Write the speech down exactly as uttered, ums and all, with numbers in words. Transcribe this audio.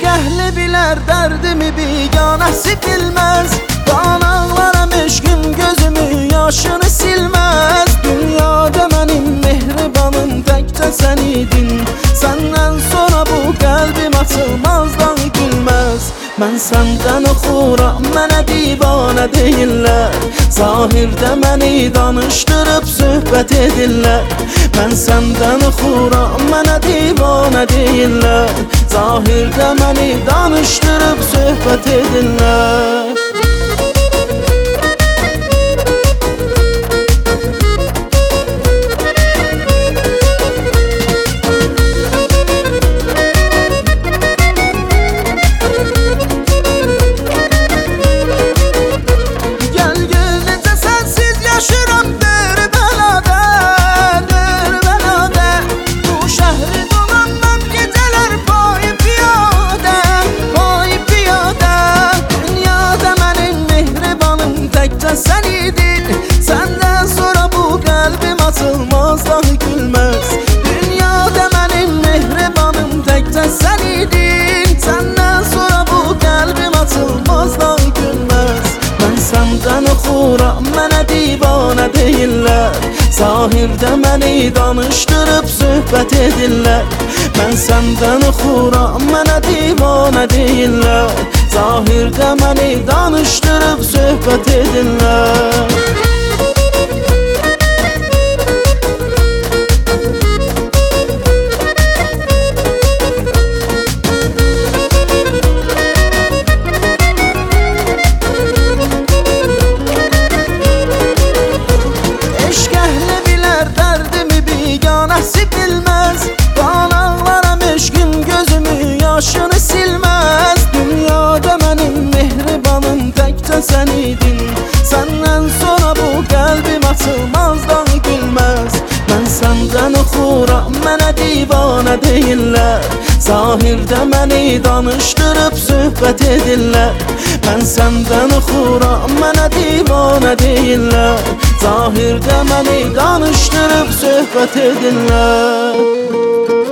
Eşq əhli bilər dərdimi, biganəsi bilməz. Qan ağlaram eşqim gözümü yaşını silməz. Dünyada mənim mehribanım təkcə sən idin. Səndən sonra bu qəlbim açılmazdan gülməz. Mən səndən oxuram, mənə divanə deyirlər. Zahirdə məni danışdırıb söhbət edirlər. Mən səndən oxuram, mənə divanə deyirlər. Zahirdə məni danışdırıb söhbət edirlər. Sen idin, senden sonra bu kalbim açılmazdan gülmez. Dünyada benim mehribanım tekçe sen idin. Senden sonra bu kalbim açılmazdan gülmez. Ben senden oxuram, mənə divanə deyirlər. Zahirdə məni danışdırıb söhbət edirlər. Mən səndən oxuram, mənə divanə deyirlər. Zahirdə məni danışdırıb söhbət edirlər. Eşq əhli bilər dərdimi, biganəsi bilməz. Qan ağlaram eşqim gözümü yaşını silməz. Dünyada mənim mehribanım təkcə sən idin. Səndən sonra bu qəlbim açılmazdan gülməz. Mən səndən oxuram, mənə divanə deyirlər. Zahirdə məni danışdırıb söhbət edirlər. Mən səndən oxuram, mənə divanə deyirlər. Zahirdə məni danışdırıb söhbət edirlər.